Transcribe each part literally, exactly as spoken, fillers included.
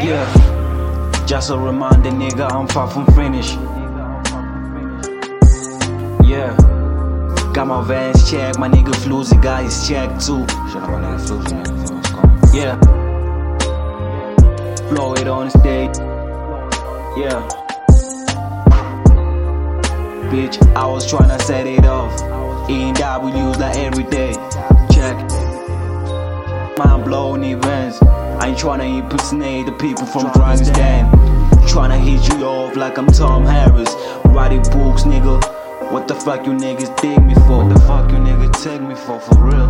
Yeah, just a reminder, nigga, I'm far from finished. Yeah, got my vans checked, my nigga Floozy got his check too. Shout out my nigga Floozy, nigga, let's go. Yeah, blow it on the stage. Yeah, bitch, I was tryna set it off. E and W's like every day. Check. Mind blowing events. I ain't tryna impersonate the people from Dragon's Tryna hit you off like I'm Tom Harris. Writing books, nigga. What the fuck you niggas dig me for? What the fuck you niggas take me for, for real?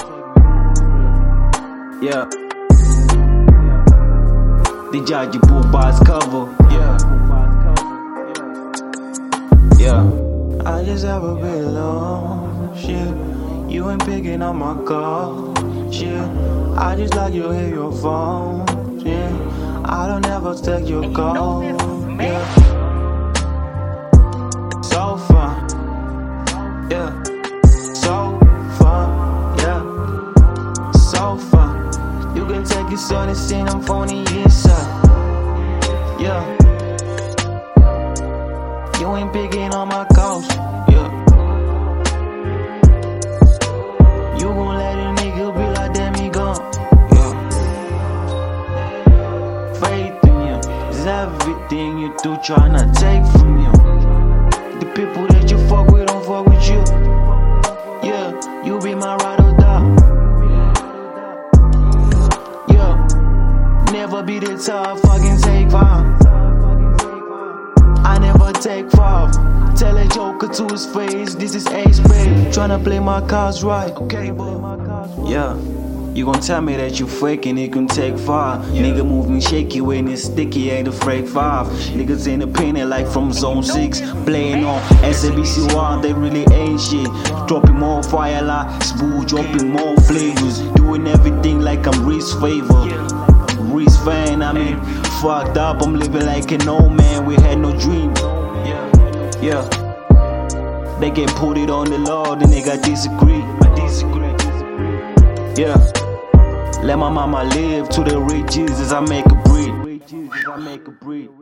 Yeah. They judge your book by its cover. Yeah. Yeah. I just have a bit alone. Shit. You ain't picking up my call. Shit. I just like you hit your phone. Yeah. I don't ever take your call. Yeah. So fun. Yeah. So fun. Yeah. So fun. You can take your son and send him from the inside. Yeah. You ain't picking on my calls. Yeah. You gon' let a nigga be like damn he gone. Yeah. Faith in you is everything you do tryna take from you. The people that you fuck with don't fuck with you. Yeah, you be my ride or die. Yeah, never be the type fucking take five. I never take five. Tell a joker to his face, this is ace, babe. Tryna play my cards right. Okay, yeah. You gon' tell me that you faking, it can take five. Yeah. Nigga moving shaky when it's sticky, ain't a fake five. Niggas in the painting like from zone six. Playing on S A B C one, they really ain't shit. Dropping more fire like smooth, dropping more flavors. Doing everything like I'm Reese Favor. Reese fan, I mean, fucked up, I'm living like an old man, we had no dream. Yeah, they can put it on the law, then they got disagree. I disagree. Yeah, let my mama live to the riches as I make a breed.